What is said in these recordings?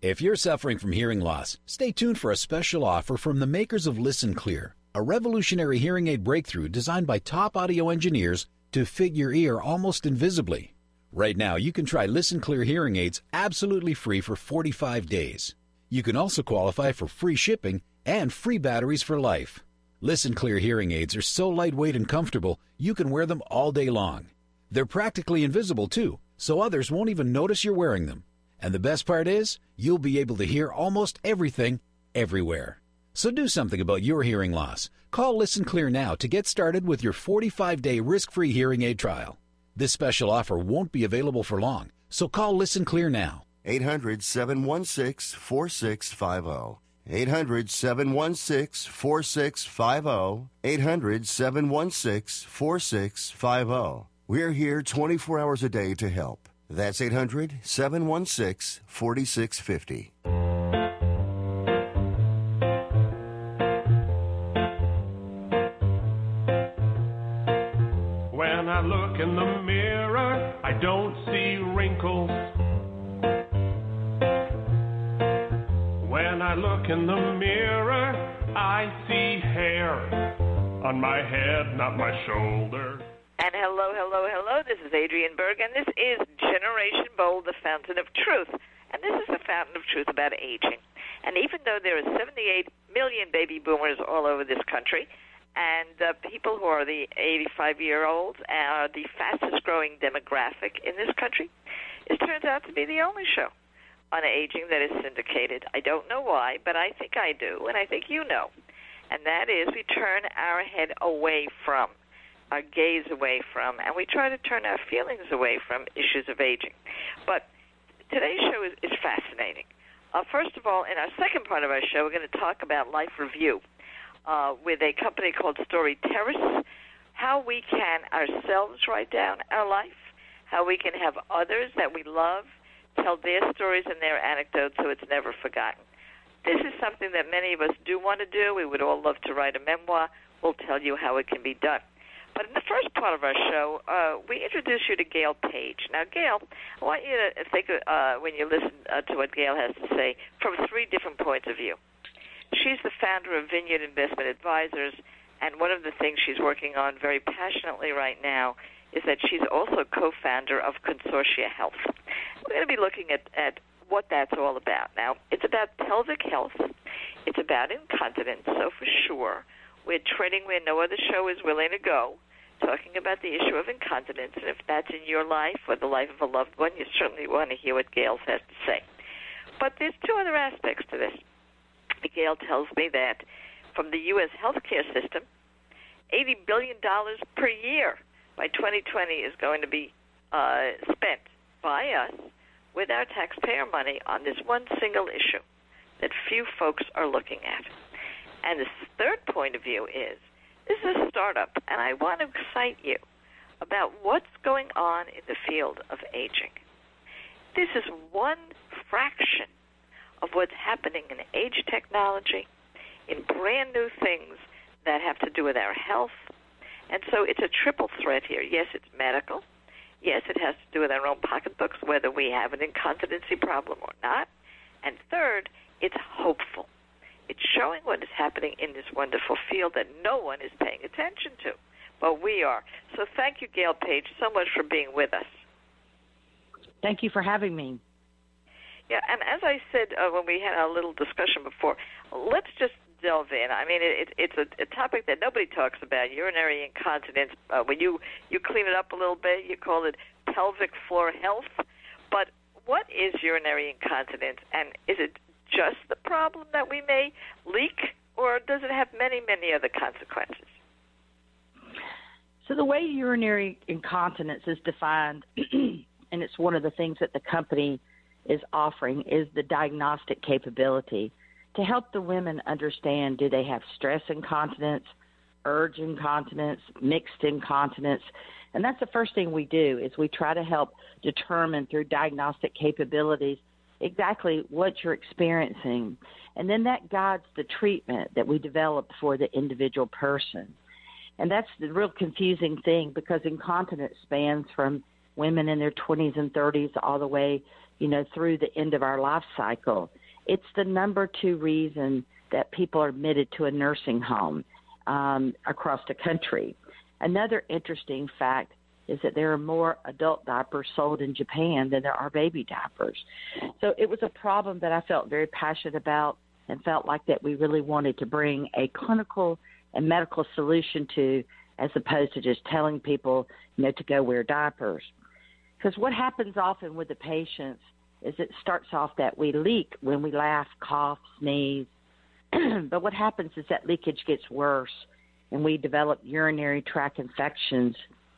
If you're suffering from hearing loss, stay tuned for a special offer from the makers of Listen Clear, a revolutionary hearing aid breakthrough designed by top audio engineers to fit your ear almost invisibly. Right now, you can try Listen Clear hearing aids absolutely free for 45 days. You can also qualify for free shipping and free batteries for life. Listen Clear hearing aids are so lightweight and comfortable, you can wear them all day long. They're practically invisible, too, so others won't even notice you're wearing them. And the best part is, you'll be able to hear almost everything, everywhere. So do something about your hearing loss. Call Listen Clear now to get started with your 45-day risk-free hearing aid trial. This special offer won't be available for long, so call Listen Clear now. 800-716-4650. 800-716-4650. 800-716-4650. We're here 24 hours a day to help. That's 800-716-4650. When I look in the mirror, I don't see wrinkles. When I look in the mirror, I see hair on my head, not my shoulder. And hello, hello, hello. This is Adrienne Berg, and this is Generation Bold, the fountain of truth. And this is the fountain of truth about aging. And even though there are 78 million baby boomers all over this country, and people who are the 85-year-olds are the fastest-growing demographic in this country, it turns out to be the only show on aging that is syndicated. I don't know why, but I think I do, and I think you know. And that is we turn our head away from, our gaze away from, and we try to turn our feelings away from issues of aging. But today's show is fascinating. First of all, in our second part of our show, we're going to talk about Life Review with a company called Story Terrace, how we can ourselves write down our life, how we can have others that we love tell their stories and their anecdotes so it's never forgotten. This is something that many of us do want to do. We would all love to write a memoir. We'll tell you how it can be done. But in the first part of our show, we introduce you to Gail Page. Now, Gail, I want you to think, when you listen to what Gail has to say, from three different points of view. She's the founder of Vineyard Investment Advisors, and one of the things she's working on very passionately right now is that she's also co-founder of Consortia Health. We're going to be looking at what that's all about. Now, it's about pelvic health. It's about incontinence, so for sure, we're treading where no other show is willing to go, talking about the issue of incontinence, and if that's in your life or the life of a loved one, you certainly want to hear what Gail has to say. But there's two other aspects to this. Gail tells me that from the U.S. healthcare system, $80 billion per year by 2020 is going to be spent by us with our taxpayer money on this one single issue that few folks are looking at. And the third point of view is, this is a startup, and I want to excite you about what's going on in the field of aging. This is one fraction of what's happening in age technology, in brand new things that have to do with our health. And so it's a triple threat here. Yes, it's medical. Yes, it has to do with our own pocketbooks, whether we have an incontinency problem or not. And third, it's hopeful. It's showing what is happening in this wonderful field that no one is paying attention to, but we are. So thank you, Gail Page, so much for being with us. Thank you for having me. Yeah, and as I said when we had our little discussion before, let's just delve in. I mean, it's a topic that nobody talks about, urinary incontinence. When you clean it up a little bit, you call it pelvic floor health. But what is urinary incontinence, and is it just the problem that we may leak, or does it have many, many other consequences? So the way urinary incontinence is defined, and it's one of the things that the company is offering, is the diagnostic capability to help the women understand, do they have stress incontinence, urge incontinence, mixed incontinence. And that's the first thing we do, is we try to help determine through diagnostic capabilities exactly what you're experiencing. And then that guides the treatment that we develop for the individual person. And that's the real confusing thing, because incontinence spans from women in their 20s and 30s all the way through the end of our life cycle. It's the number 2 reason that people are admitted to a nursing home across the country. Another interesting fact is that there are more adult diapers sold in Japan than there are baby diapers. So it was a problem that I felt very passionate about and felt like that we really wanted to bring a clinical and medical solution to, as opposed to just telling people, to go wear diapers. Because what happens often with the patients is it starts off that we leak when we laugh, cough, sneeze. But what happens is that leakage gets worse, and we develop urinary tract infections.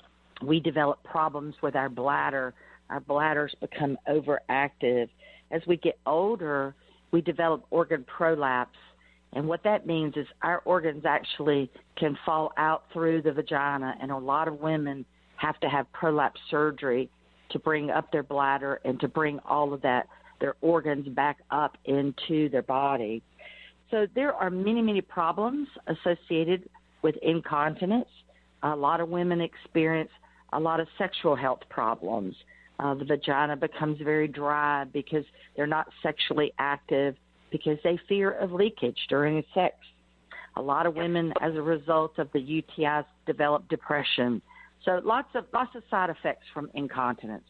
We develop problems with our bladder. Our bladders become overactive. As we get older, we develop organ prolapse. And what that means is our organs actually can fall out through the vagina, and a lot of women have to have prolapse surgery to bring up their bladder and to bring all of that, their organs back up into their body. So there are many, many problems associated with incontinence. A lot of women experience a lot of sexual health problems. The vagina becomes very dry because they're not sexually active, because they fear of leakage during sex. A lot of women, as a result of the UTIs, develop depression. So lots of side effects from incontinence.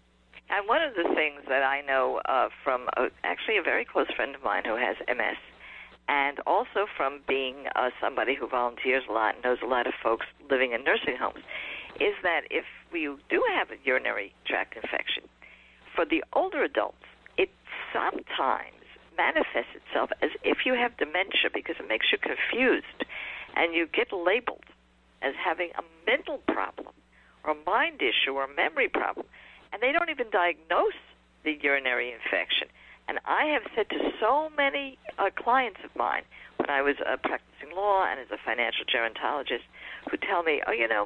And one of the things that I know from actually a very close friend of mine who has MS, and also from being somebody who volunteers a lot and knows a lot of folks living in nursing homes, is that if you do have a urinary tract infection, for the older adults, it sometimes manifests itself as if you have dementia, because it makes you confused, and you get labeled as having a mental problem or a mind issue or a memory problem, and they don't even diagnose the urinary infection. And I have said to so many clients of mine when I was practicing law and as a financial gerontologist, who tell me,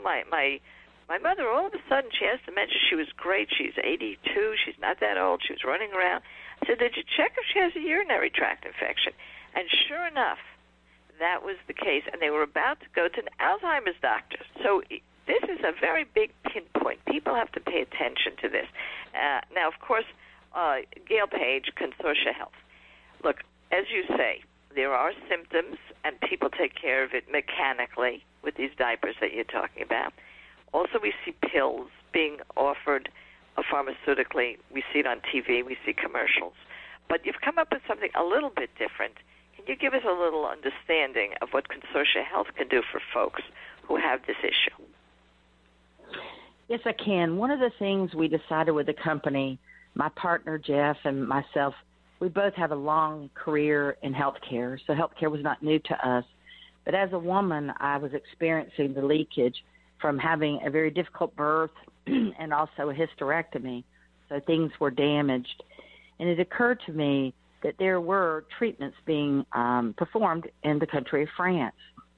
my mother, all of a sudden, she has dementia. She was great. She's 82. She's not that old. She was running around. I said, did you check if she has a urinary tract infection? And sure enough, that was the case. And they were about to go to an Alzheimer's doctor. So this is a very big pinpoint. People have to pay attention to this. Now, of course, Gail Page, Consortia Health. Look, as you say, there are symptoms, and people take care of it mechanically with these diapers that you're talking about. Also, we see pills being offered pharmaceutically. We see it on TV. We see commercials. But you've come up with something a little bit different. Can you give us a little understanding of what Consortia Health can do for folks who have this issue? Yes, I can. One of the things we decided with the company, my partner Jeff and myself, we both have a long career in healthcare, so healthcare was not new to us. But as a woman, I was experiencing the leakage from having a very difficult birth and also a hysterectomy, so things were damaged. And it occurred to me that there were treatments being performed in the country of France.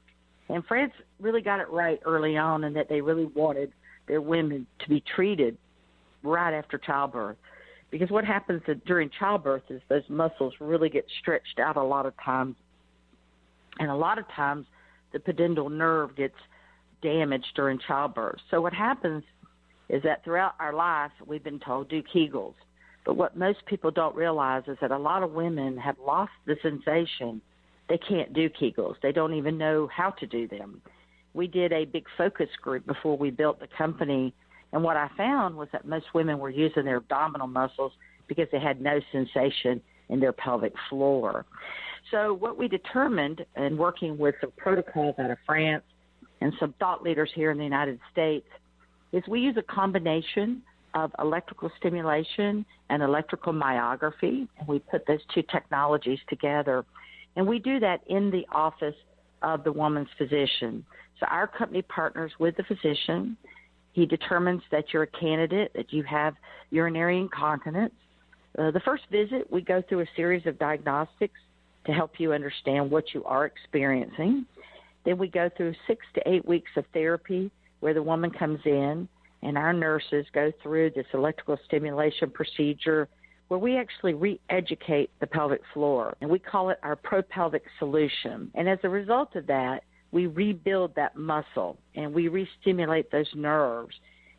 And France really got it right early on, in that they really wanted their women to be treated right after childbirth. Because what happens during childbirth is those muscles really get stretched out a lot of times. And a lot of times the pudendal nerve gets damaged during childbirth. So what happens is that throughout our life, we've been told, do Kegels. But what most people don't realize is that a lot of women have lost the sensation. They can't do Kegels. They don't even know how to do them. We did a big focus group before we built the company, and what I found was that most women were using their abdominal muscles because they had no sensation in their pelvic floor. So what we determined, in working with some protocols out of France and some thought leaders here in the United States, is we use a combination of electrical stimulation and electrical myography, and we put those two technologies together. And we do that in the office of the woman's physician. So our company partners with the physician. He determines that you're a candidate, that you have urinary incontinence. The first visit, we go through a series of diagnostics to help you understand what you are experiencing. Then we go through 6 to 8 weeks of therapy where the woman comes in and our nurses go through this electrical stimulation procedure where we actually re-educate the pelvic floor, and we call it our pro-pelvic solution. And as a result of that, we rebuild that muscle and we re-stimulate those nerves.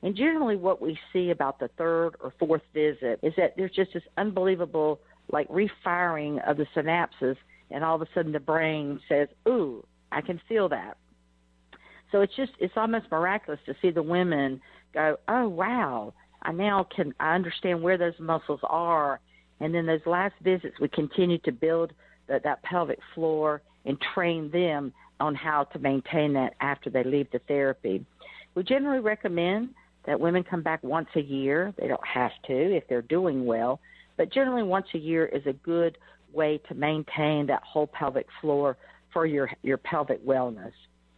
And generally what we see about the third or fourth visit is that there's just this unbelievable, like, refiring of the synapses, and all of a sudden the brain says, ooh, I can feel that. So it's almost miraculous to see the women go, oh, wow, I understand where those muscles are. And then those last visits, we continue to build that pelvic floor and train them on how to maintain that after they leave the therapy. We generally recommend that women come back once a year. They don't have to if they're doing well, but generally once a year is a good way to maintain that whole pelvic floor for your pelvic wellness.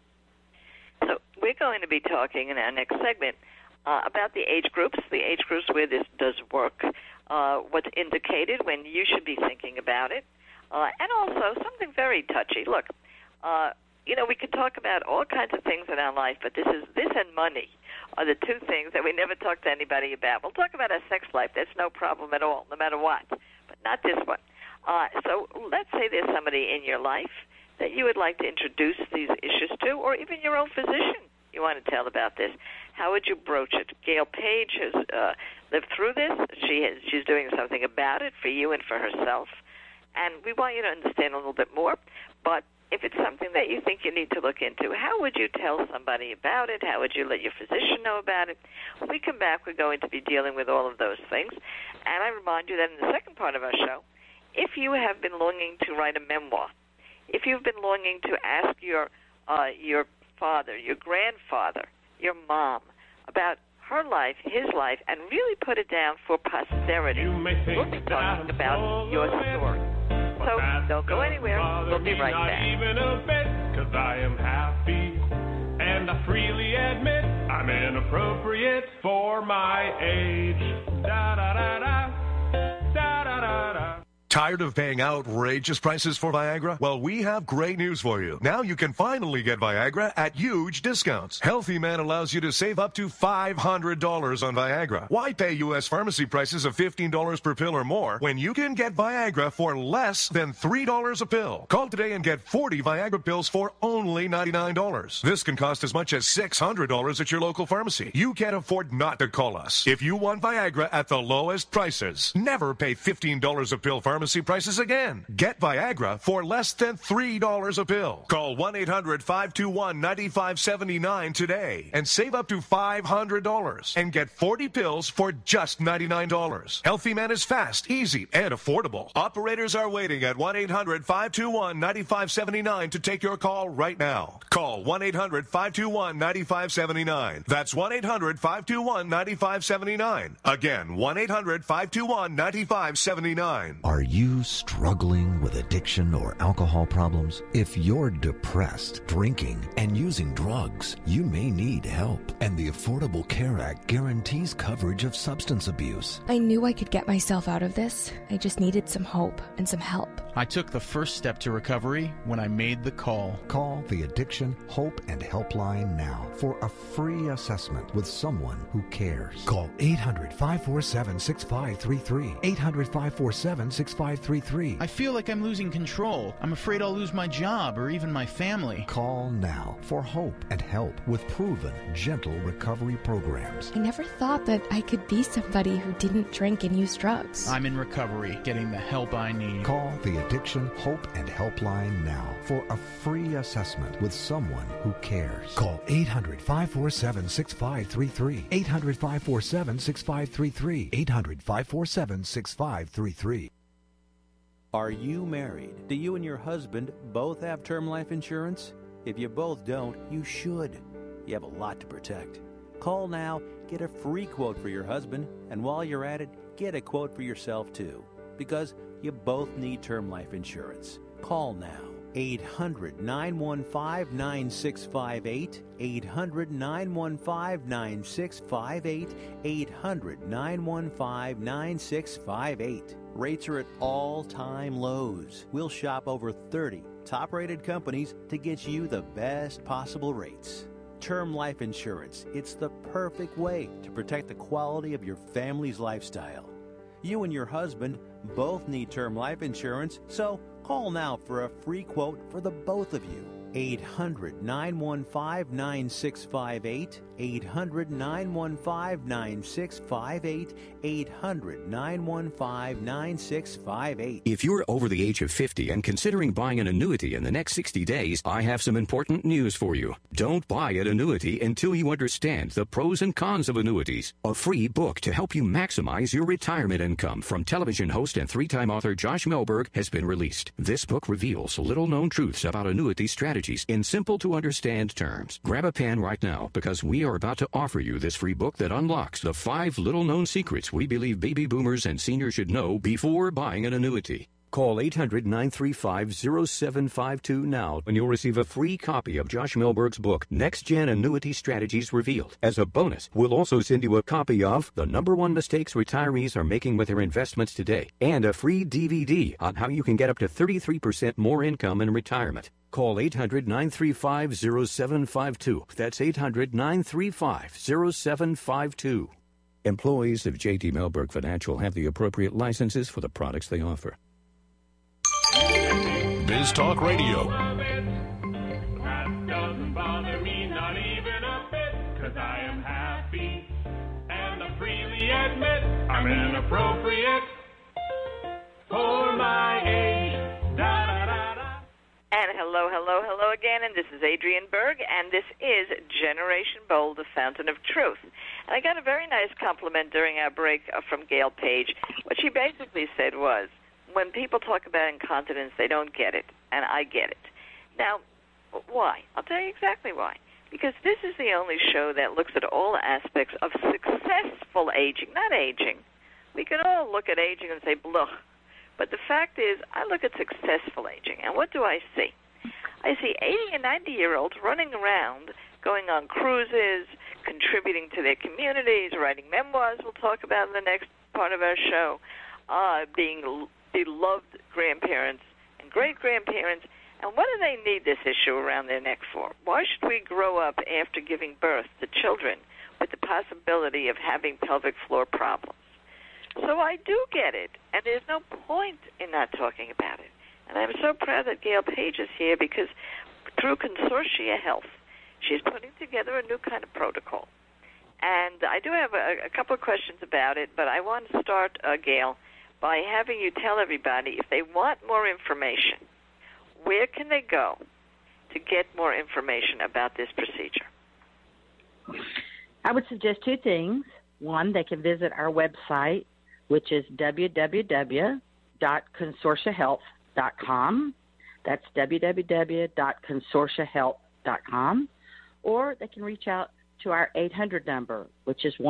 So we're going to be talking in our next segment about the age groups where this does work, what's indicated when you should be thinking about it, and also something very touchy. Look, we could talk about all kinds of things in our life, but this and money are the two things that we never talk to anybody about. We'll talk about our sex life. That's no problem at all, no matter what, but not this one. So let's say there's somebody in your life that you would like to introduce these issues to, or even your own physician you want to tell about this. How would you broach it? Gail Page has lived through this. She's doing something about it for you and for herself. And we want you to understand a little bit more. But if it's something that you think you need to look into, how would you tell somebody about it? How would you let your physician know about it? When we come back, we're going to be dealing with all of those things. And I remind you that in the second part of our show, if you have been longing to write a memoir, if you've been longing to ask your father, your grandfather, your mom about her life, his life, and really put it down for posterity, we'll be talking about your story. So don't go anywhere. We'll be right back. Even a bit, 'cause I am happy, and I freely admit I'm inappropriate for my age. Da da da da, da da da da. Tired of paying outrageous prices for Viagra? Well, we have great news for you. Now you can finally get Viagra at huge discounts. Healthy Man allows you to save up to $500 on Viagra. Why pay U.S. pharmacy prices of $15 per pill or more when you can get Viagra for less than $3 a pill? Call today and get 40 Viagra pills for only $99. This can cost as much as $600 at your local pharmacy. You can't afford not to call us. If you want Viagra at the lowest prices, never pay $15 a pill pharmacy prices again. Get Viagra for less than $3 a pill. Call 1-800-521-9579 today and save up to $500 and get 40 pills for just $99. Healthy Man is fast, easy, and affordable. Operators are waiting at 1-800-521-9579 to take your call right now. Call 1-800-521-9579. That's 1-800-521-9579. Again, 1-800-521-9579. Are you struggling with addiction or alcohol problems? If you're depressed, drinking, and using drugs, you may need help. And the Affordable Care Act guarantees coverage of substance abuse. I knew I could get myself out of this. I just needed some hope and some help. I took the first step to recovery when I made the call. Call the Addiction, Hope, and Helpline now for a free assessment with someone who cares. Call 800-547-6533. 800-547-6533. I feel like I'm losing control. I'm afraid I'll lose my job or even my family. Call now for hope and help with proven, gentle recovery programs. I never thought that I could be somebody who didn't drink and use drugs. I'm in recovery, getting the help I need. Call the Addiction, Hope, and Helpline now for a free assessment with someone who cares. Call 800-547-6533. 800-547-6533. 800-547-6533. Are you married? Do you and your husband both have term life insurance? If you both don't, you should. You have a lot to protect. Call now, get a free quote for your husband, and while you're at it, get a quote for yourself too. Because you both need term life insurance. Call now. 800-915-9658. 800-915-9658. 800-915-9658. Rates are at all-time lows. We'll shop over 30 top-rated companies to get you the best possible rates. Term life insurance. It's the perfect way to protect the quality of your family's lifestyle. You and your husband both need term life insurance, so call now for a free quote for the both of you. 800-915-9658. 800-915-9658. 800-915-9658. If you're over the age of 50 and considering buying an annuity in the next 60 days, I have some important news for you. Don't buy an annuity until you understand the pros and cons of annuities. A free book to help you maximize your retirement income from television host and three-time author Josh Melberg has been released. This book reveals little-known truths about annuity strategies in simple-to-understand terms. Grab a pen right now because we are about to offer you this free book that unlocks the 5 little-known secrets we believe baby boomers and seniors should know before buying an annuity. Call 800-935-0752 now and you'll receive a free copy of Josh Melberg's book, Next Gen Annuity Strategies Revealed. As a bonus, we'll also send you a copy of The #1 Mistakes Retirees Are Making with Their Investments Today and a free DVD on how you can get up to 33% more income in retirement. Call 800-935-0752. That's 800-935-0752. Employees of J.D. Melberg Financial have the appropriate licenses for the products they offer. Biz Talk Radio. That doesn't bother me, not even a bit, 'cause I am happy, and I freely admit I'm inappropriate for my age. Da-da-da-da. And hello again, and this is Adrienne Berg, and this is Generation Bold, the Fountain of Truth. And I got a very nice compliment during our break from Gail Page. What she basically said was, when people talk about incontinence, they don't get it, and I get it. Now, why? I'll tell you exactly why. Because this is the only show that looks at all aspects of successful aging, not aging. We can all look at aging and say, blah. But the fact is, I look at successful aging, and what do I see? I see 80 and 90-year-olds running around, going on cruises, contributing to their communities, writing memoirs we'll talk about in the next part of our show, being beloved grandparents and great-grandparents. And what do they need this issue around their neck for? Why should we grow up after giving birth to children with the possibility of having pelvic floor problems? So I do get it, and there's no point in not talking about it. And I'm so proud that Gail Page is here because through Consortia Health, she's putting together a new kind of protocol. And I do have a couple of questions about it, but I want to start, Gail, by having you tell everybody if they want more information, where can they go to get more information about this procedure? I would suggest 2 things. One, they can visit our website, which is www.consortiahealth.com. That's www.consortiahealth.com. Or they can reach out to our 800 number, which is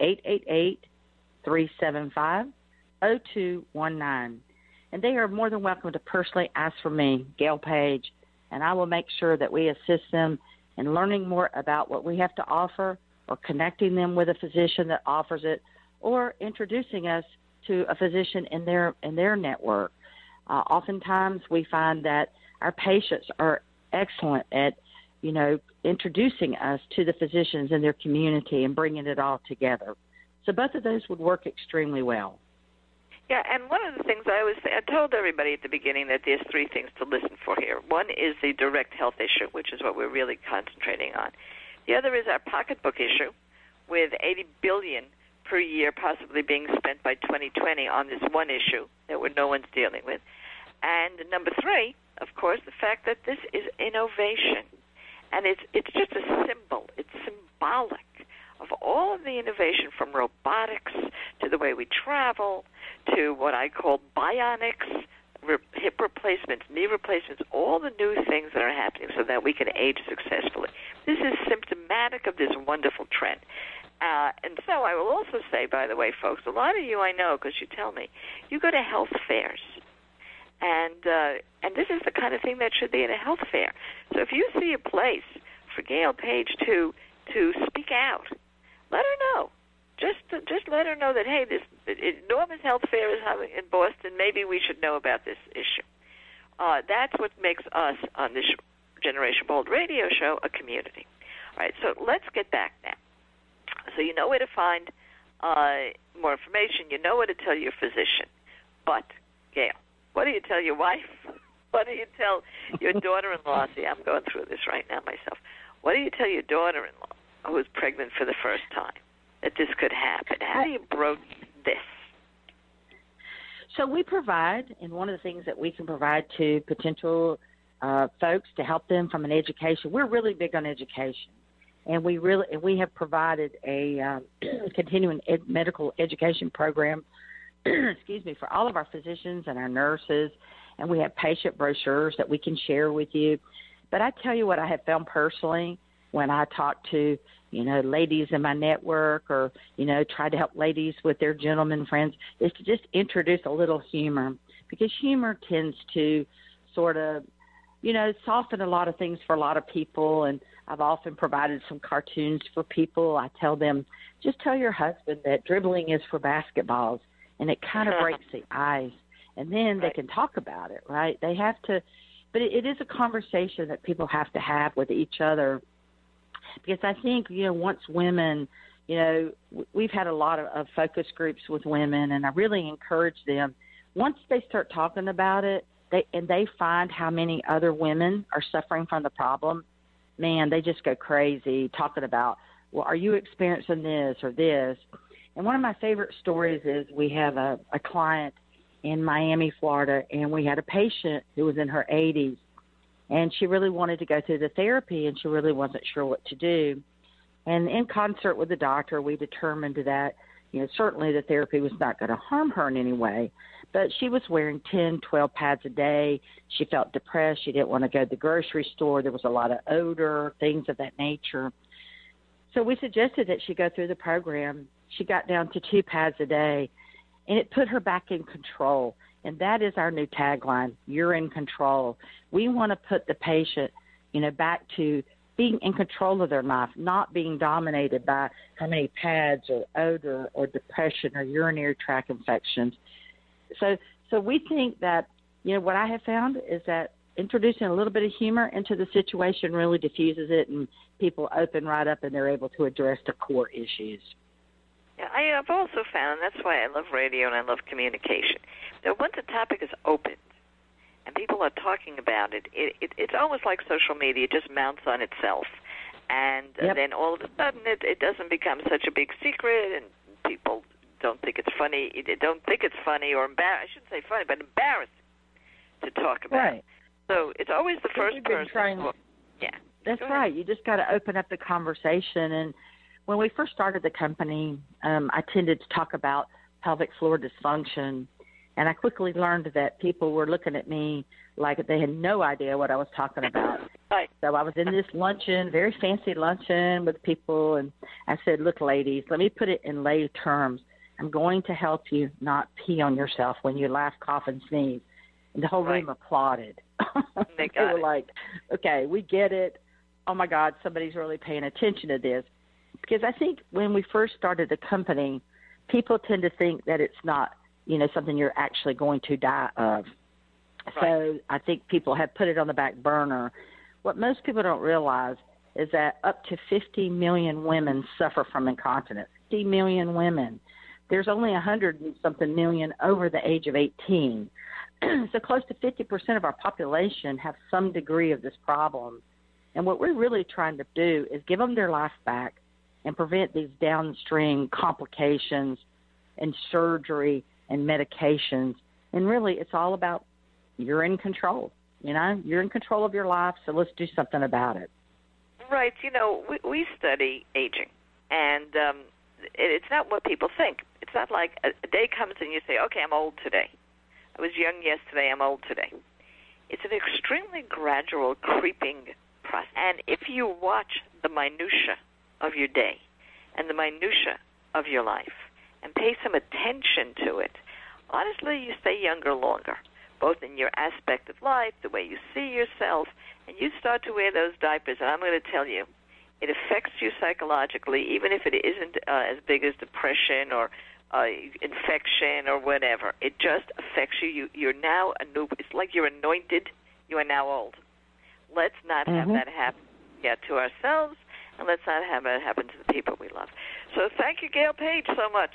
1-888-375-0219. And they are more than welcome to personally ask for me, Gail Page, and I will make sure that we assist them in learning more about what we have to offer, or connecting them with a physician that offers it, or introducing us to a physician in their network. Oftentimes we find that our patients are excellent at, introducing us to the physicians in their community and bringing it all together. So both of those would work extremely well. Yeah, and one of the things I always say, I told everybody at the beginning that there's 3 things to listen for here. One is the direct health issue, which is what we're really concentrating on. The other is our pocketbook issue, with $80 billion per year possibly being spent by 2020 on this one issue that no one's dealing with. And number 3, of course, the fact that this is innovation. And it's just a symbol. It's symbolic of all of the innovation, from robotics to the way we travel to what I call bionics, hip replacements, knee replacements, all the new things that are happening so that we can age successfully. This is symptomatic of this wonderful trend. And so I will also say, by the way, folks, a lot of you I know, because you tell me, you go to health fairs. And this is the kind of thing that should be at a health fair. So if you see a place for Gail Page to speak out, let her know. Just let her know that, hey, this enormous health fair is having in Boston. Maybe we should know about this issue. That's what makes us on this Generation Bold radio show a community. All right, so let's get back now. So you know where to find more information. You know where to tell your physician. But, Gail, what do you tell your wife? What do you tell your daughter-in-law? See, I'm going through this right now myself. What do you tell your daughter-in-law who's pregnant for the first time that this could happen? How do you broach this? So we provide, and one of the things that we can provide to potential folks to help them from an education, we're really big on education. And we have provided a continuing medical education program, excuse me, for all of our physicians and our nurses, and we have patient brochures that we can share with you. But I tell you what I have found personally when I talk to, ladies in my network or, try to help ladies with their gentlemen friends is to just introduce a little humor, because humor tends to sort of, soften a lot of things for a lot of people. And I've often provided some cartoons for people. I tell them, just tell your husband that dribbling is for basketballs, and it kind of breaks the ice. And then they can talk about it, right? They have to, but it is a conversation that people have to have with each other. Because I think, once women, we've had a lot of focus groups with women, and I really encourage them, once they start talking about it, they find how many other women are suffering from the problem, man, they just go crazy talking about, well, are you experiencing this or this? And one of my favorite stories is we have a client in Miami, Florida, and we had a patient who was in her 80s, and she really wanted to go through the therapy, and she really wasn't sure what to do. And in concert with the doctor, we determined that, certainly the therapy was not going to harm her in any way, but she was wearing 10, 12 pads a day. She felt depressed. She didn't want to go to the grocery store. There was a lot of odor, things of that nature. So we suggested that she go through the program. She got down to 2 pads a day, and it put her back in control. And that is our new tagline, you're in control. We want to put the patient, back to being in control of their life, not being dominated by how many pads or odor or depression or urinary tract infections. So we think that, what I have found is that introducing a little bit of humor into the situation really diffuses it, and people open right up and they're able to address the core issues. Yeah, I've also found, and that's why I love radio and I love communication, that once a topic is opened and people are talking about it, it's almost like social media. It just mounts on itself. And then all of a sudden it doesn't become such a big secret, and people don't think it's funny. They don't think it's funny or I shouldn't say funny, but embarrassing to talk about. Right. So it's always the first person. Yeah. That's right. You just got to open up the conversation. And when we first started the company, I tended to talk about pelvic floor dysfunction, and I quickly learned that people were looking at me like they had no idea what I was talking about. Right. So I was in this luncheon, very fancy luncheon with people, and I said, look, ladies, let me put it in lay terms. I'm going to help you not pee on yourself when you laugh, cough, and sneeze. And the whole room applauded. They were like, okay, we get it. Oh, my God, somebody's really paying attention to this. Because I think when we first started the company, people tend to think that it's not, something you're actually going to die of. Right. So I think people have put it on the back burner. What most people don't realize is that up to 50 million women suffer from incontinence. 50 million women. There's only 100-something million over the age of 18. So close to 50% of our population have some degree of this problem. And what we're really trying to do is give them their life back and prevent these downstream complications and surgery and medications. And really, it's all about you're in control. You're in control of your life, so let's do something about it. Right. We study aging, and it's not what people think. It's not like a day comes and you say, okay, I'm old today. I was young yesterday, I'm old today. It's an extremely gradual creeping process. And if you watch the minutia of your day and the minutia of your life and pay some attention to it, honestly, you stay younger longer, both in your aspect of life, the way you see yourself, and you start to wear those diapers. And I'm going to tell you, it affects you psychologically, even if it isn't as big as depression or infection or whatever. It just affects you. You're now it's like you're anointed. You are now old. Let's not have that happen to ourselves, and let's not have it happen to the people we love. So thank you, Gail Page, so much.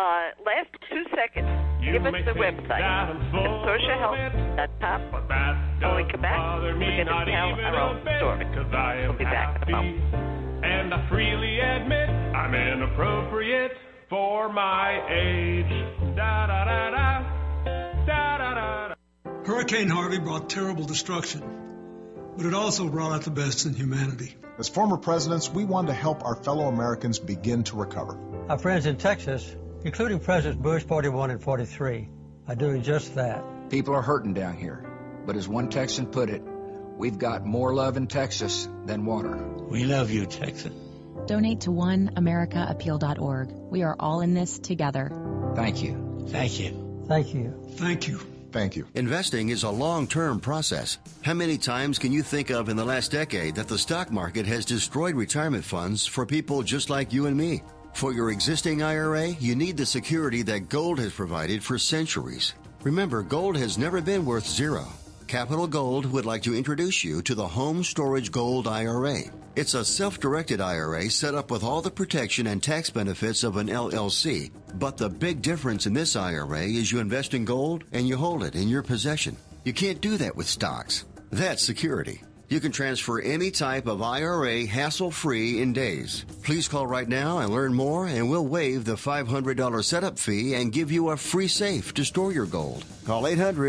Last 2 seconds. Give us the website. ConsortiaHealth.com. When we come back, we're going to tell our own story. We'll be back in a moment. And I freely admit I'm inappropriate for my age. Da da da da, da da da. Hurricane Harvey brought terrible destruction, but it also brought out the best in humanity. As former presidents, we want to help our fellow Americans begin to recover. Our friends in Texas, including Presidents Bush 41 and 43, are doing just that. People are hurting down here, but as one Texan put it, we've got more love in Texas than water. We love you, Texas. Donate to oneamericaappeal.org. We are all in this together. Thank you. Thank you. Thank you. Thank you. Thank you. Investing is a long-term process. How many times can you think of in the last decade that the stock market has destroyed retirement funds for people just like you and me? For your existing IRA, you need the security that gold has provided for centuries. Remember, gold has never been worth zero. Capital Gold would like to introduce you to the Home Storage Gold IRA. It's a self-directed IRA set up with all the protection and tax benefits of an LLC. But the big difference in this IRA is you invest in gold and you hold it in your possession. You can't do that with stocks. That's security. You can transfer any type of IRA hassle-free in days. Please call right now and learn more, and we'll waive the $500 setup fee and give you a free safe to store your gold. Call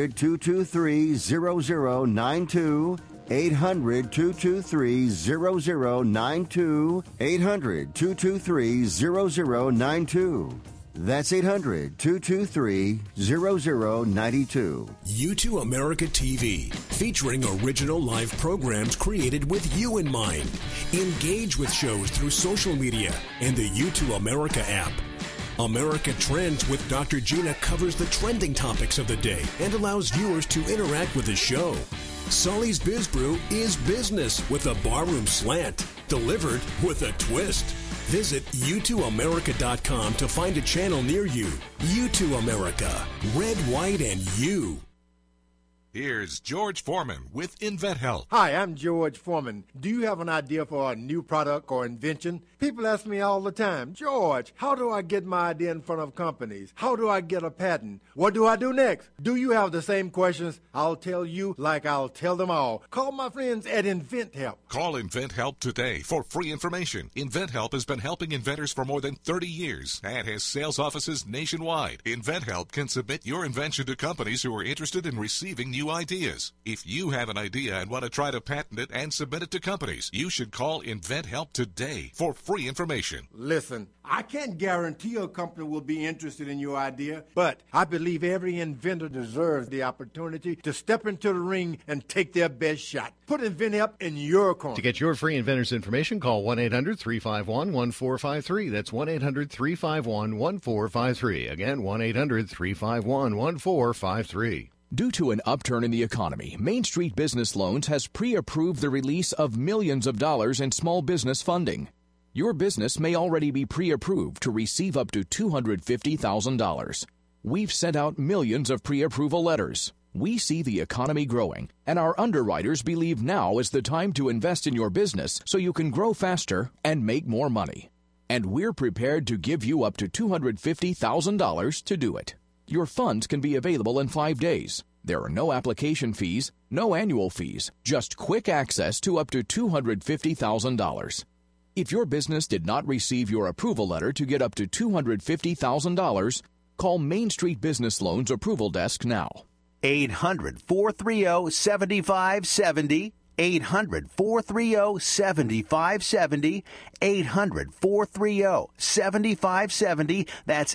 800-223-0092. 800-223-0092. 800-223-0092. That's 800-223-0092. U2 America TV, featuring original live programs created with you in mind. Engage with shows through social media and the U2 America app. America Trends with Dr. Gina covers the trending topics of the day and allows viewers to interact with the show. Sully's Biz Brew is business with a barroom slant, delivered with a twist. Visit U2America.com to find a channel near you. U2 America. Red, white, and you. Here's George Foreman with InventHelp. Hi, I'm George Foreman. Do you have an idea for a new product or invention? People ask me all the time, George, how do I get my idea in front of companies? How do I get a patent? What do I do next? Do you have the same questions? I'll tell you like I'll tell them all. Call my friends at InventHelp. Call InventHelp today for free information. InventHelp has been helping inventors for more than 30 years and has sales offices nationwide. InventHelp can submit your invention to companies who are interested in receiving new ideas. If you have an idea and want to try to patent it and submit it to companies, you should call InventHelp today for free information. Listen, I can't guarantee a company will be interested in your idea, but I believe every inventor deserves the opportunity to step into the ring and take their best shot. Put InventHelp in your corner. To get your free inventor's information, call 1-800-351-1453. That's 1-800-351-1453. Again, 1-800-351-1453. Due to an upturn in the economy, Main Street Business Loans has pre-approved the release of millions of dollars in small business funding. Your business may already be pre-approved to receive up to $250,000. We've sent out millions of pre-approval letters. We see the economy growing, and our underwriters believe now is the time to invest in your business so you can grow faster and make more money. And we're prepared to give you up to $250,000 to do it. Your funds can be available in 5 days. There are no application fees, no annual fees, just quick access to up to $250,000. If your business did not receive your approval letter to get up to $250,000, call Main Street Business Loans Approval Desk now. 800-430-7570. 800-430-7570. 800-430-7570. That's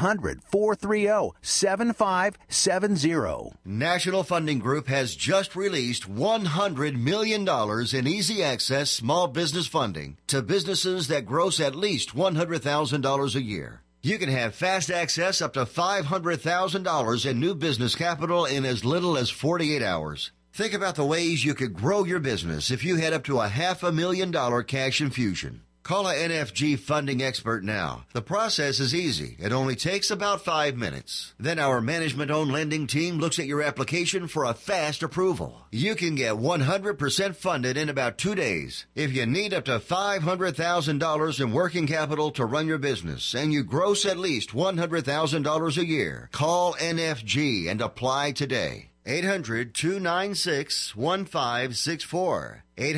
800-430-7570. National Funding Group has just released $100 million in easy access small business funding to businesses that gross at least $100,000 a year. You can have fast access up to $500,000 in new business capital in as little as 48 hours. Think about the ways you could grow your business if you had up to a $500,000 cash infusion. Call a NFG funding expert now. The process is easy. It only takes about 5 minutes. Then our management-owned lending team looks at your application for a fast approval. You can get 100% funded in about 2 days. If you need up to $500,000 in working capital to run your business and you gross at least $100,000 a year, call NFG and apply today. 800-296-1564.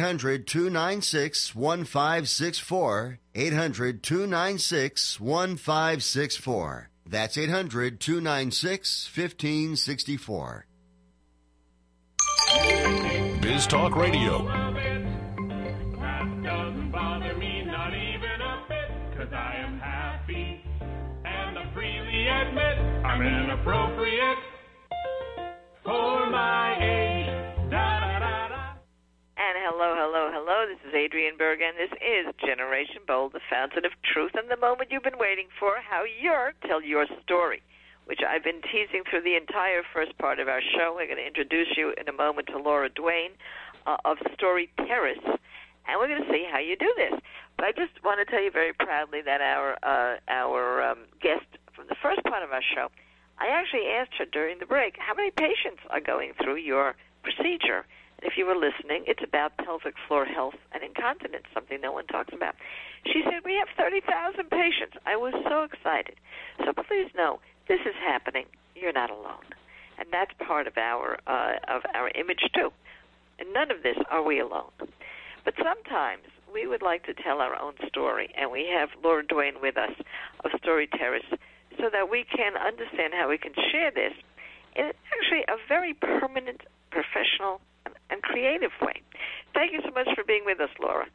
800-296-1564. 800-296-1564. That's 800-296-1564. Biz Talk Radio. That doesn't bother me, not even a bit, 'cause I am happy. And I freely admit I'm inappropriate for my age. And hello. This is Adrienne Bergen. This is Generation Bold, the fountain of truth, and the moment you've been waiting for, how you're tell your story, which I've been teasing through the entire first part of our show. We're going to introduce you in a moment to Laura Duane of Story Terrace, and we're going to see how you do this. But I just want to tell you very proudly that our guest from the first part of our show, I actually asked her during the break, how many patients are going through your procedure? And if you were listening, it's about pelvic floor health and incontinence, something no one talks about. She said, we have 30,000 patients. I was so excited. So please know, this is happening. You're not alone. And that's part of our image, too. And none of this are we alone. But sometimes we would like to tell our own story, and we have Laura Duane with us of Story Terrace so that we can understand how we can share this in actually a very permanent, professional, and creative way. Thank you so much for being with us, Laura.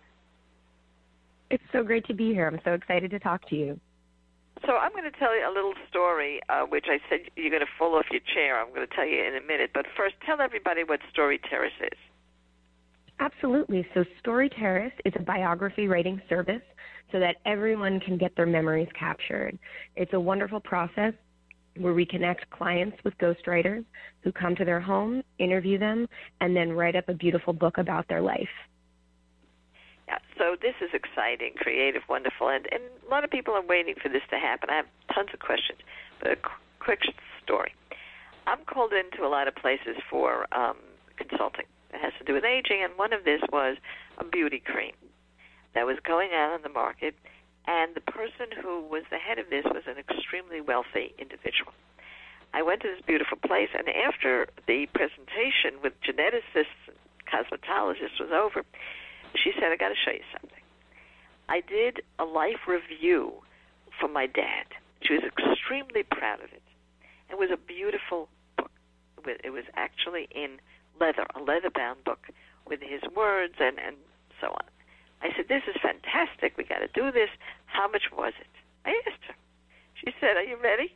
It's so great to be here. I'm so excited to talk to you. So I'm going to tell you a little story, which I said you're going to fall off your chair. I'm going to tell you in a minute. But first, tell everybody what Story Terrace is. Absolutely. So Story Terrace is a biography writing service so that everyone can get their memories captured. It's a wonderful process where we connect clients with ghostwriters who come to their home, interview them, and then write up a beautiful book about their life. Yeah, so this is exciting, creative, wonderful, and a lot of people are waiting for this to happen. I have tons of questions, but a quick story. I'm called into a lot of places for consulting. It has to do with aging, and one of this was a beauty cream that was going out on the market, and the person who was the head of this was an extremely wealthy individual. I went to this beautiful place, and after the presentation with geneticists and cosmetologists was over, she said, I got to show you something. I did a life review for my dad. She was extremely proud of it. It was a beautiful book. It was actually in leather, a leather-bound book with his words and so on. I said, this is fantastic. We got to do this. How much was it? I asked her. She said, are you ready?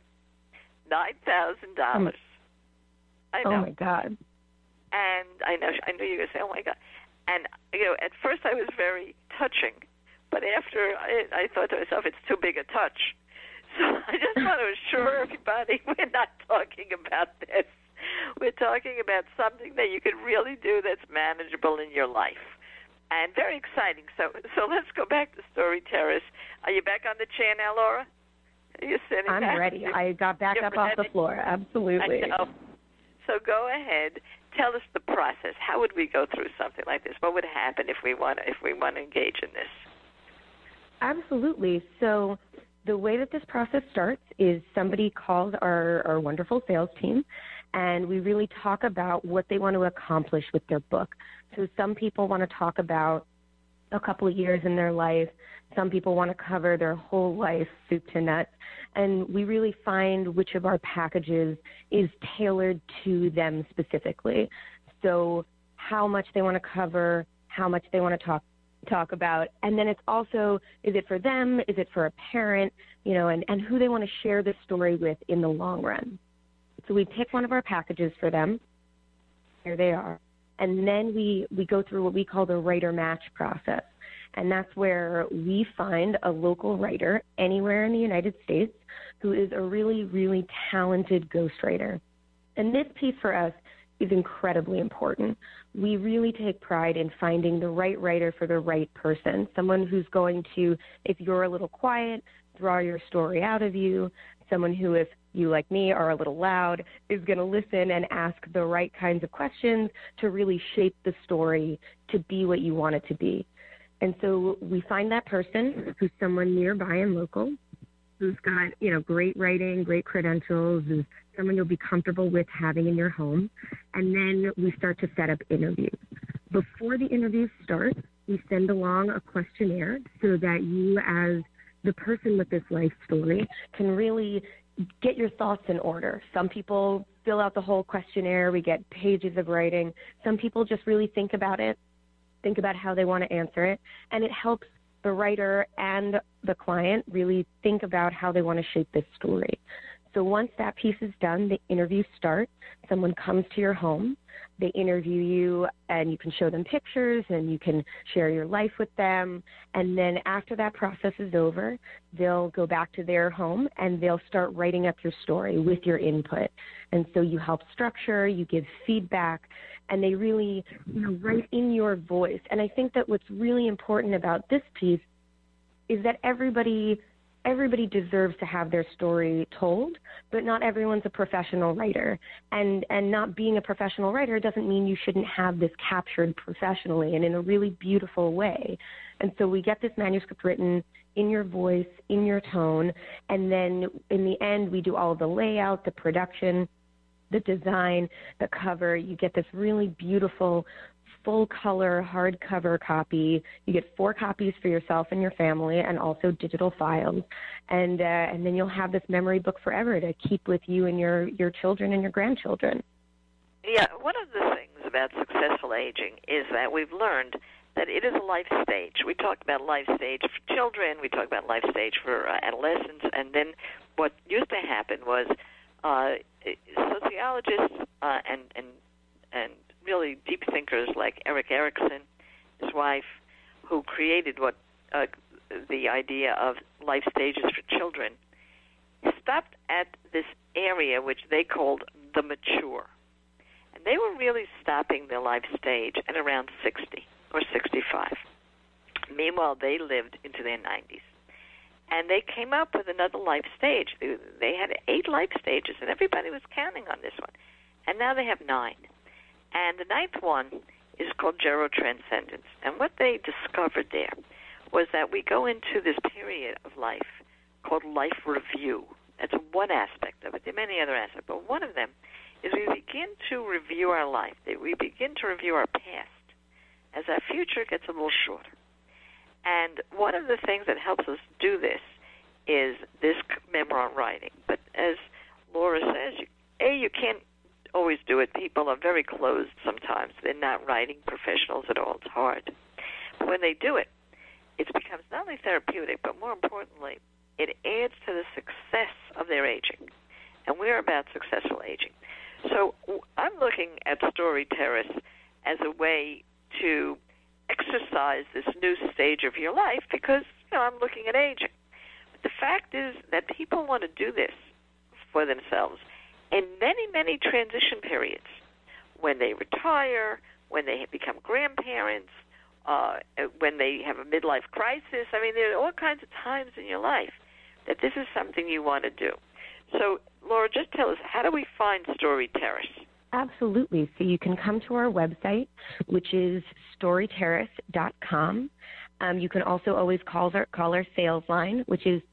$9,000. I know. Oh, my God. And I knew you were going to say, oh, my God. And, at first I was very touching, but after I thought to myself, it's too big a touch. So I just want to assure everybody we're not talking about this. We're talking about something that you can really do that's manageable in your life. And very exciting. So let's go back to Story Terrace. Are you back on the chair now, Laura? Are you sitting I'm back? ready. I got back up off the floor. Absolutely. I know. So go ahead. Tell us the process. How would we go through something like this? What would happen if we want to engage in this? Absolutely. So the way that this process starts is somebody calls our wonderful sales team, and we really talk about what they want to accomplish with their book. So some people want to talk about a couple of years in their life. Some people want to cover their whole life, soup to nuts. And we really find which of our packages is tailored to them specifically. So how much they want to cover, how much they want to talk about. And then it's also, is it for them? Is it for a parent? And who they want to share this story with in the long run. So we pick one of our packages for them. Here they are. And then we go through what we call the writer match process. And that's where we find a local writer anywhere in the United States who is a really, really talented ghostwriter. And this piece for us is incredibly important. We really take pride in finding the right writer for the right person, someone who's going to, if you're a little quiet, draw your story out of you, someone who, if you, like me, are a little loud, is going to listen and ask the right kinds of questions to really shape the story to be what you want it to be. And so we find that person who's someone nearby and local, who's got, great writing, great credentials, who's someone you'll be comfortable with having in your home, and then we start to set up interviews. Before the interviews start, we send along a questionnaire so that you, as the person with this life story, can really get your thoughts in order. Some people fill out the whole questionnaire. We get pages of writing. Some people just really think about it, think about how they want to answer it, and it helps the writer and the client really think about how they want to shape this story. So once that piece is done, the interviews start. Someone comes to your home. They interview you, and you can show them pictures, and you can share your life with them. And then after that process is over, they'll go back to their home, and they'll start writing up your story with your input. And so you help structure, you give feedback, and they really, write in your voice. And I think that what's really important about this piece is that everybody deserves to have their story told, but not everyone's a professional writer. And not being a professional writer doesn't mean you shouldn't have this captured professionally and in a really beautiful way. And so we get this manuscript written in your voice, in your tone, and then in the end we do all of the layout, the production, the design, the cover. You get this really beautiful full-color hardcover copy. You get 4 copies for yourself and your family, and also digital files. And then you'll have this memory book forever to keep with you and your children and your grandchildren. Yeah, one of the things about successful aging is that we've learned that it is a life stage. We talk about life stage for children. We talk about life stage for adolescents. And then what used to happen was sociologists and really deep thinkers like Erik Erikson, his wife, who created what the idea of life stages for children, stopped at this area which they called the mature. And they were really stopping their life stage at around 60 or 65. Meanwhile, they lived into their 90s. And they came up with another life stage. They had 8 life stages, and everybody was counting on this one. And now they have 9. And the 9th one is called gerotranscendence. And what they discovered there was that we go into this period of life called life review. That's one aspect of it. There are many other aspects, but one of them is we begin to review our life. We begin to review our past as our future gets a little shorter. And one of the things that helps us do this is this memoir writing. But as Laura says, you can't always do it. People are very closed sometimes. They're not writing professionals at all. It's hard. But when they do it, it becomes not only therapeutic, but more importantly, it adds to the success of their aging. And we're about successful aging. So I'm looking at Story Terrace as a way to exercise this new stage of your life because, I'm looking at aging. But the fact is that people want to do this for themselves in many, many transition periods. When they retire, when they become grandparents, when they have a midlife crisis. I mean, there are all kinds of times in your life that this is something you want to do. So, Laura, just tell us, how do we find Story Terrace? Absolutely. So you can come to our website, which is storyterrace.com. You can also always call our sales line, which is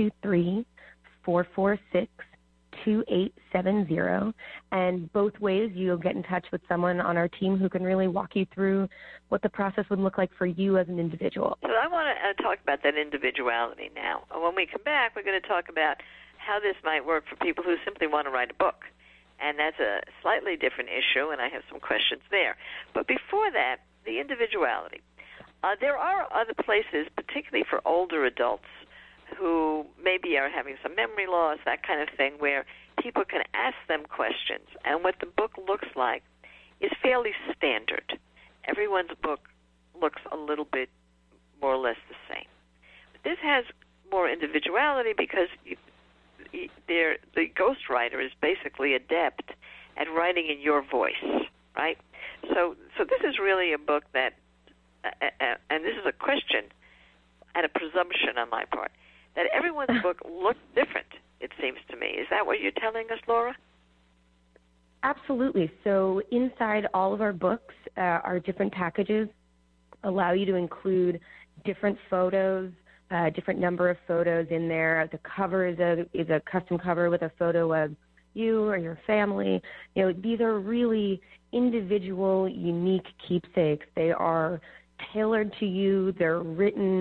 323-446-2870. And both ways, you'll get in touch with someone on our team who can really walk you through what the process would look like for you as an individual. So I want to talk about that individuality now. When we come back, we're going to talk about how this might work for people who simply want to write a book. And that's a slightly different issue, and I have some questions there. But before that, the individuality. There are other places, particularly for older adults, who maybe are having some memory loss, that kind of thing, where people can ask them questions. And what the book looks like is fairly standard. Everyone's book looks a little bit more or less the same. But this has more individuality because the ghostwriter is basically adept at writing in your voice, right? So this is really a book that, and this is a question and a presumption on my part, that everyone's book looks different, it seems to me. Is that what you're telling us, Laura? Absolutely. So inside all of our books, our different packages allow you to include different photos, different number of photos in there. The cover is a custom cover with a photo of, you or your family. These are really individual, unique keepsakes. They are tailored to you. They're written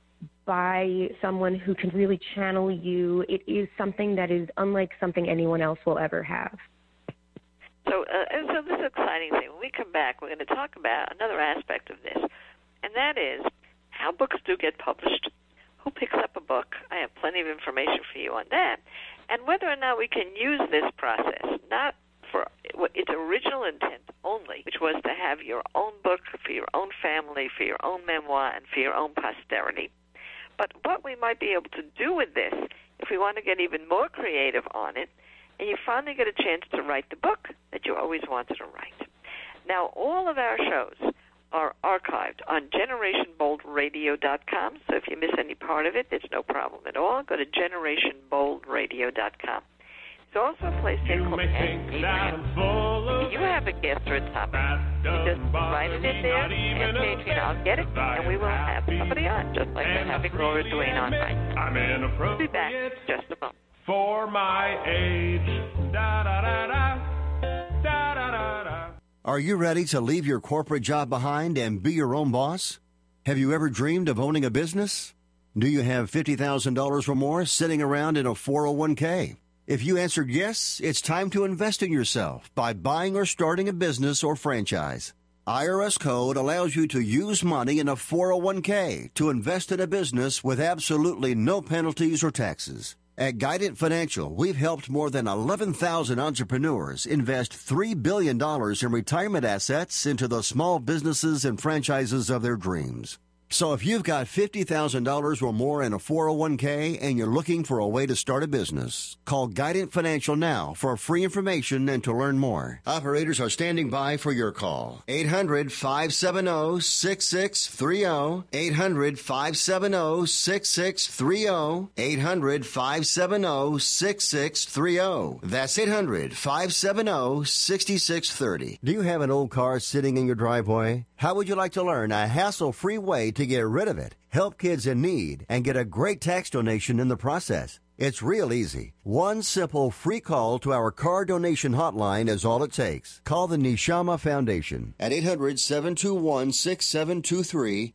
by someone who can really channel you. It is something that is unlike something anyone else will ever have. So this is an exciting thing. When we come back, we're going to talk about another aspect of this, and that is how books do get published, who picks up a book. I have plenty of information for you on that, and whether or not we can use this process, not for its original intent only, which was to have your own book for your own family, for your own memoir, and for your own posterity, but what we might be able to do with this if we want to get even more creative on it, and you finally get a chance to write the book that you always wanted to write. Now, all of our shows are archived on GenerationBoldRadio.com, so if you miss any part of it, there's no problem at all. Go to GenerationBoldRadio.com. There's also a place there called Ask Adrian. If you have a guest or a topic, you just write it in there, Ask Adrian, I'll get it, and we will have somebody on, just like we're having Laura Duane on right. I'm inappropriate. We'll be back in just a moment. For my age. Da da da da. Da da da da. Are you ready to leave your corporate job behind and be your own boss? Have you ever dreamed of owning a business? Do you have $50,000 or more sitting around in a 401k? If you answered yes, it's time to invest in yourself by buying or starting a business or franchise. IRS code allows you to use money in a 401k to invest in a business with absolutely no penalties or taxes. At Guidant Financial, we've helped more than 11,000 entrepreneurs invest $3 billion in retirement assets into the small businesses and franchises of their dreams. So if you've got $50,000 or more in a 401k and you're looking for a way to start a business, call Guidant Financial now for free information and to learn more. Operators are standing by for your call. 800-570-6630. 800-570-6630. 800-570-6630. That's 800-570-6630. Do you have an old car sitting in your driveway? How would you like to learn a hassle-free way to get rid of it, help kids in need, and get a great tax donation in the process? It's real easy. One simple free call to our car donation hotline is all it takes. Call the Neshama Foundation at 800-721-6723,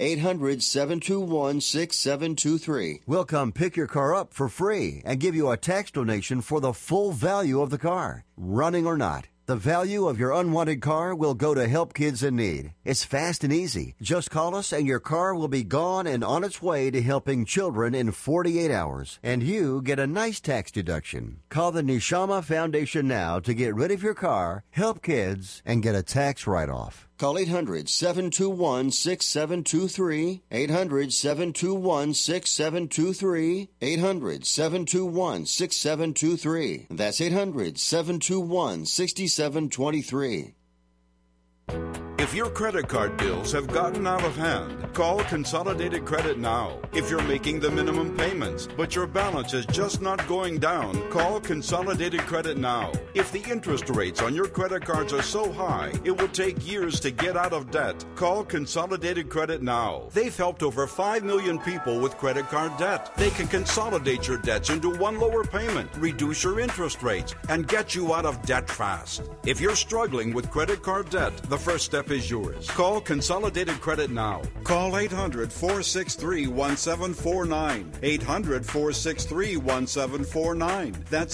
800-721-6723. We'll come pick your car up for free and give you a tax donation for the full value of the car, running or not. The value of your unwanted car will go to help kids in need. It's fast and easy. Just call us and your car will be gone and on its way to helping children in 48 hours. And you get a nice tax deduction. Call the Neshama Foundation now to get rid of your car, help kids, and get a tax write-off. Call 800-721-6723, 800-721-6723, 800-721-6723. That's 800-721-6723. If your credit card bills have gotten out of hand, call Consolidated Credit now. If you're making the minimum payments, but your balance is just not going down, call Consolidated Credit now. If the interest rates on your credit cards are so high, it will take years to get out of debt, call Consolidated Credit now. They've helped over 5 million people with credit card debt. They can consolidate your debts into one lower payment, reduce your interest rates, and get you out of debt fast. If you're struggling with credit card debt, the first step is yours. Call Consolidated Credit now. Call 800-463-1749. 800-463-1749. That's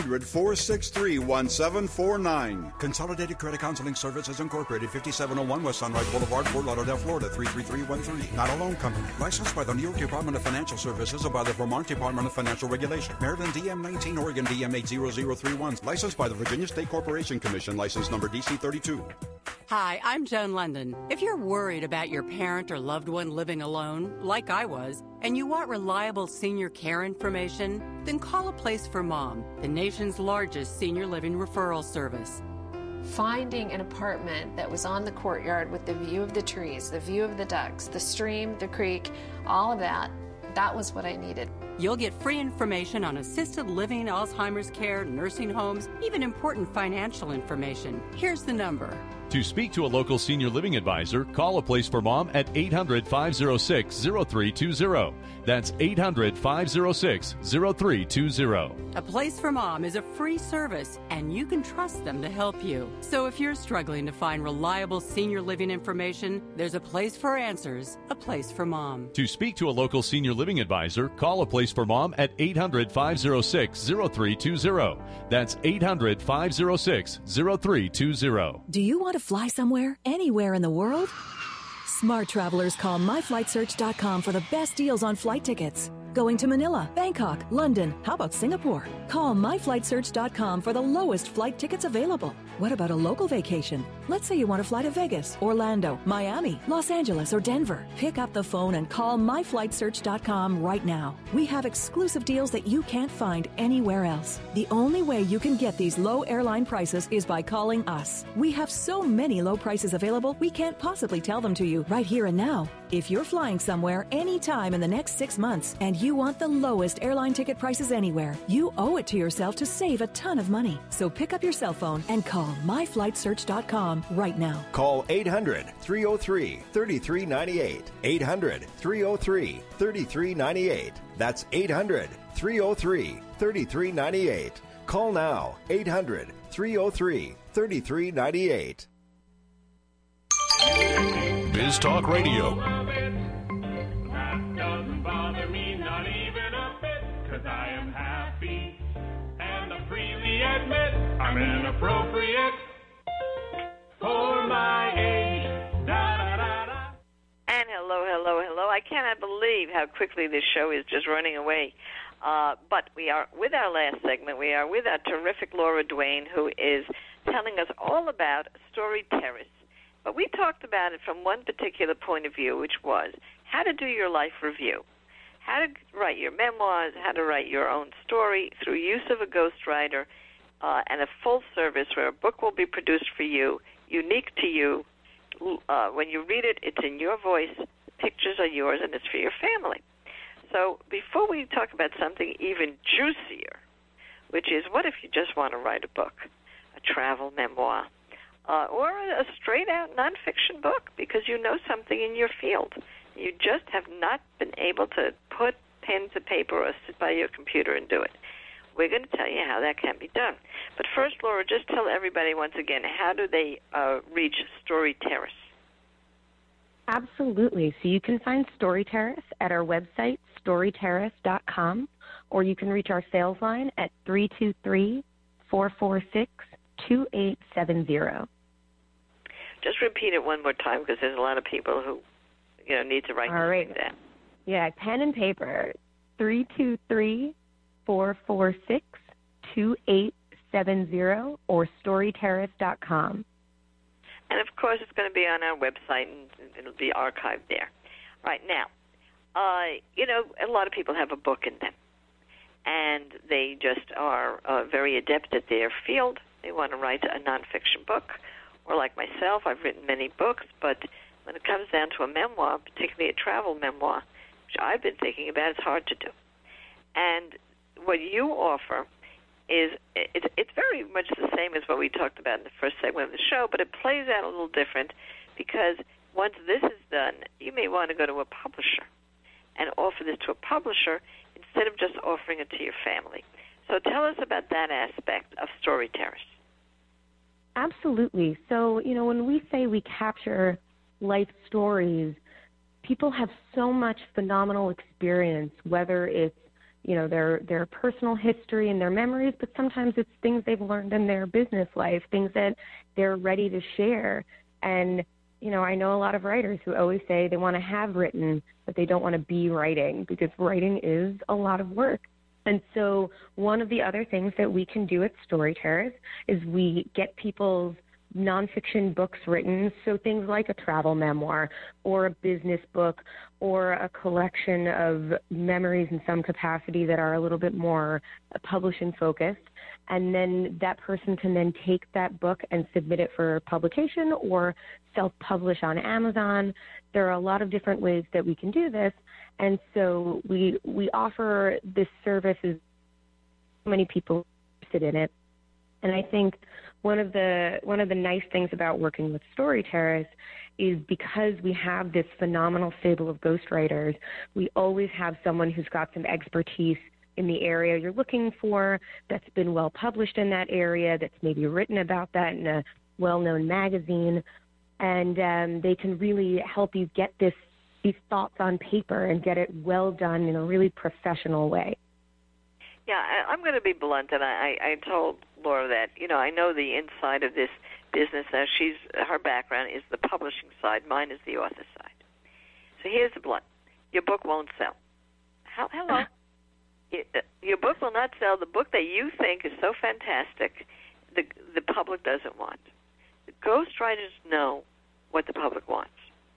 800-463-1749. Consolidated Credit Counseling Services Incorporated, 5701 West Sunrise Boulevard, Fort Lauderdale, Florida, 33313. Not a loan company. Licensed by the New York Department of Financial Services and by the Vermont Department of Financial Regulation. Maryland DM 19, Oregon DM 80031. Licensed by the Virginia State Corporation Commission. License number DC 32. Hi, I'm Joan London. If you're worried about your parent or loved one living alone, like I was, and you want reliable senior care information, then call A Place for Mom, the nation's largest senior living referral service. Finding an apartment that was on the courtyard with the view of the trees, the view of the ducks, the stream, the creek, all of that, that was what I needed. You'll get free information on assisted living, Alzheimer's care, nursing homes, even important financial information. Here's the number, To speak to a local senior living advisor, call A Place for Mom at 800-506-0320. That's 800-506-0320. A Place for Mom is a free service, and you can trust them to help you. So if you're struggling to find reliable senior living information, there's a place for answers, A Place for Mom. To speak to a local senior living advisor, call A Place for Mom at 800-506-0320. That's 800-506-0320. Do you want to fly somewhere, anywhere in the world? Smart travelers call myflightsearch.com for the best deals on flight tickets. Going to Manila, Bangkok, London, how about Singapore? Call myflightsearch.com for the lowest flight tickets available. What about a local vacation? Let's say you want to fly to Vegas, Orlando, Miami, Los Angeles, or Denver. Pick up the phone and call myflightsearch.com right now. We have exclusive deals that you can't find anywhere else. The only way you can get these low airline prices is by calling us. We have so many low prices available, we can't possibly tell them to you right here and now. If you're flying somewhere anytime in the next 6 months and you want the lowest airline ticket prices anywhere, you owe it to yourself to save a ton of money. So pick up your cell phone and call myflightsearch.com right now. Call 800-303-3398. 800-303-3398. That's 800-303-3398. Call now. 800-303-3398. Biz Talk Radio. That doesn't bother me, not even a bit, 'cause I am happy, and I freely admit I'm inappropriate for my age. Da-da-da-da. And hello. I cannot believe how quickly this show is just running away. But we are with our last segment. We are with our terrific Laura Duane, who is telling us all about Story Terrace. But we talked about it from one particular point of view, which was how to do your life review, how to write your memoirs, how to write your own story through use of a ghostwriter, and a full service where a book will be produced for you, unique to you. When you read it, it's in your voice, the pictures are yours, and it's for your family. So before we talk about something even juicier, which is what if you just want to write a book, a travel memoir, or a straight-out nonfiction book because you know something in your field. You just have not been able to put pen to paper or sit by your computer and do it. We're going to tell you how that can be done. But first, Laura, just tell everybody once again, how do they reach Story Terrace? Absolutely. So you can find Story Terrace at our website, storyterrace.com, or you can reach our sales line at 323-446-2870. Just repeat it one more time because there's a lot of people who, need to write this thing down. Yeah, pen and paper, 323-446-2870 or storyterrace.com. And, of course, it's going to be on our website, and it'll be archived there. Right now, a lot of people have a book in them, and they just are very adept at their field. They want to write a nonfiction book, or like myself, I've written many books, but when it comes down to a memoir, particularly a travel memoir, which I've been thinking about, it's hard to do. And what you offer is it's very much the same as what we talked about in the first segment of the show, but it plays out a little different because once this is done, you may want to go to a publisher and offer this to a publisher instead of just offering it to your family. So tell us about that aspect of Story Terrace. Absolutely. So, when we say we capture life stories, people have so much phenomenal experience, whether it's their personal history and their memories, but sometimes it's things they've learned in their business life, things that they're ready to share. And, I know a lot of writers who always say they want to have written, but they don't want to be writing because writing is a lot of work. And so one of the other things that we can do at Story Terrace is we get people's nonfiction books written, so things like a travel memoir or a business book or a collection of memories in some capacity that are a little bit more publishing focused. And then that person can then take that book and submit it for publication or self-publish on Amazon. There are a lot of different ways that we can do this. And so we offer this service as so many people interested in it. And I think one of the nice things about working with StoryTerrace is because we have this phenomenal stable of ghostwriters, we always have someone who's got some expertise in the area you're looking for, that's been well published in that area, that's maybe written about that in a well-known magazine, and they can really help you get these thoughts on paper and get it well done in a really professional way. Yeah, I'm going to be blunt, and I told Laura that, I know the inside of this business. Her background is the publishing side. Mine is the author side. So here's the blunt. Your book won't sell. Hello. Your book will not sell. The book that you think is so fantastic, the public doesn't want. The ghostwriters know what the public wants.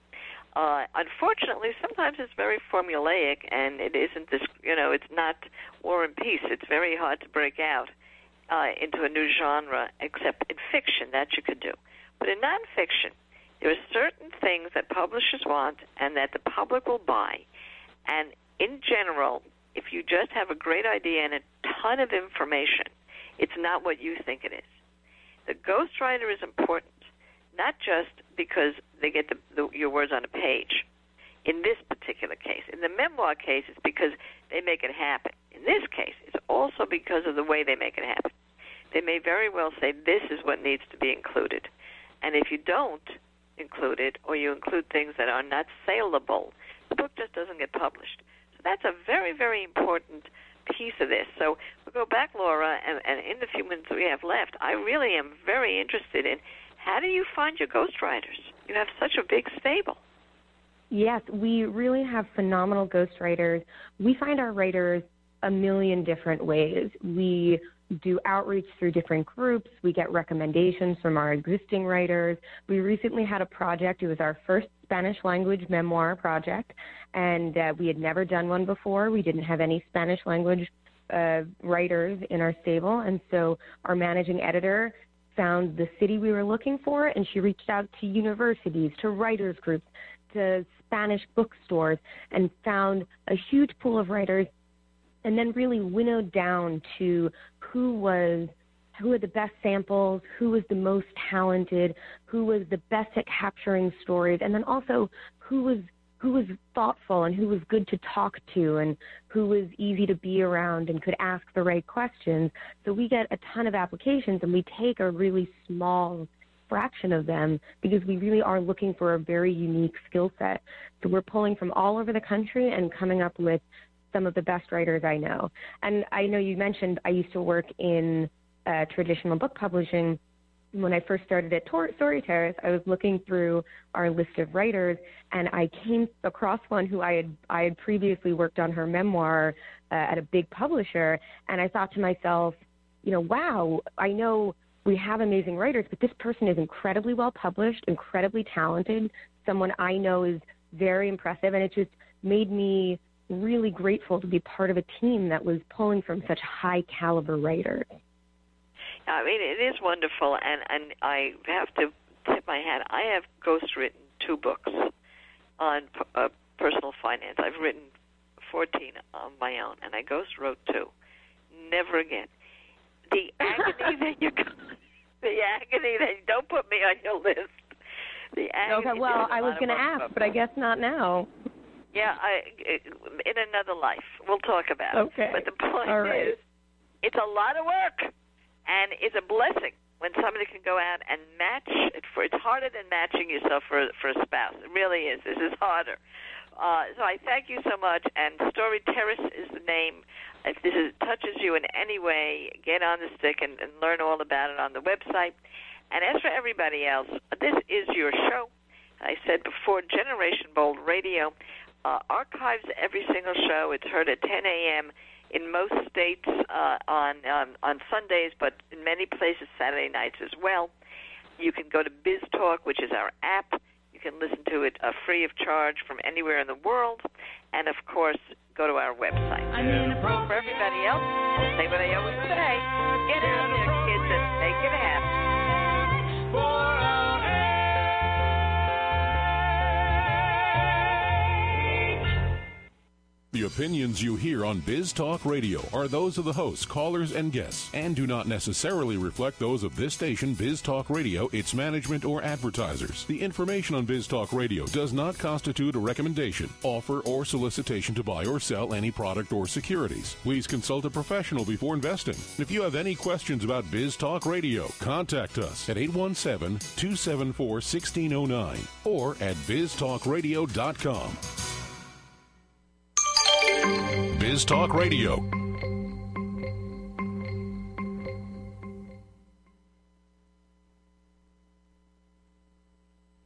Unfortunately, sometimes it's very formulaic, and it isn't this. It's not War and Peace. It's very hard to break out into a new genre, except in fiction that you could do. But in nonfiction, there are certain things that publishers want and that the public will buy. And in general, if you just have a great idea and a ton of information, it's not what you think it is. The ghostwriter is important, not just because they get your words on a page. In this particular case, in the memoir case, it's because they make it happen. In this case, it's also because of the way they make it happen. They may very well say, this is what needs to be included. And if you don't include it, or you include things that are not saleable, the book just doesn't get published. So that's a very, very important piece of this. So we'll go back, Laura, and in the few minutes we have left, I really am very interested in how do you find your ghostwriters? You have such a big stable. Yes, we really have phenomenal ghostwriters. We find our writers a million different ways. We do outreach through different groups. We get recommendations from our existing writers. We recently had a project. It was our first Spanish language memoir project, and we had never done one before. We didn't have any Spanish language writers in our stable, and so our managing editor found the city we were looking for, and she reached out to universities, to writers groups, to Spanish bookstores, and found a huge pool of writers, and then really winnowed down to who were the best samples, who was the most talented, who was the best at capturing stories, and then also who was thoughtful and who was good to talk to and who was easy to be around and could ask the right questions. So we get a ton of applications, and we take a really small fraction of them because we really are looking for a very unique skill set. So we're pulling from all over the country and coming up with some of the best writers I know. And I know you mentioned I used to work in traditional book publishing. When I first started at StoryTerrace, I was looking through our list of writers, and I came across one who I had previously worked on her memoir at a big publisher, and I thought to myself, wow, I know we have amazing writers, but this person is incredibly well published, incredibly talented, someone I know is very impressive, and it just made me really grateful to be part of a team that was pulling from such high caliber writers. I mean, it is wonderful, and I have to tip my hat. I have ghostwritten 2 books on personal finance. I've written 14 on my own, and I ghostwrote 2. Never again. The agony that you don't put me on your list. The agony. Okay, well, I was going to ask, but I guess not now. Yeah, in another life. We'll talk about it. Okay. But the point is, it's a lot of work. And it's a blessing when somebody can go out and match it. It's harder than matching yourself for a spouse. It really is. This is harder. So I thank you so much. And StoryTerrace is the name. If this touches you in any way, get on the stick and learn all about it on the website. And as for everybody else, this is your show. I said before, Generation Bold Radio archives every single show. It's heard at 10 a.m. in most states on Sundays, but in many places Saturday nights as well. You can go to BizTalk, which is our app. You can listen to it free of charge from anywhere in the world. And, of course, go to our website. For everybody else, I'll say what I always say. Get out there, kids, and make it happen. The opinions you hear on Biz Talk Radio are those of the hosts, callers, and guests, and do not necessarily reflect those of this station, Biz Talk Radio, its management, or advertisers. The information on Biz Talk Radio does not constitute a recommendation, offer, or solicitation to buy or sell any product or securities. Please consult a professional before investing. If you have any questions about Biz Talk Radio, contact us at 817-274-1609 or at biztalkradio.com. Biz Talk Radio.